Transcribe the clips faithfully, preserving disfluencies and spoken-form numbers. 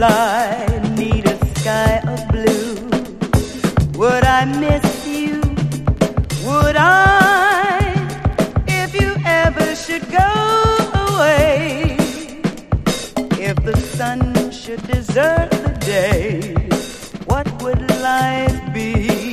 I need a sky of blue? Would I miss you? Would I, if you ever should go away? If the sun should desert the day, what would life be?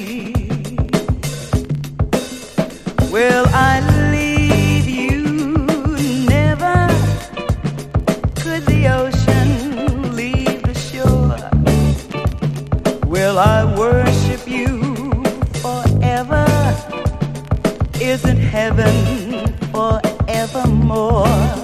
Will I leave you? Never. Could the ocean leave the shore? Will I worship you forever? Isn't heaven forevermore?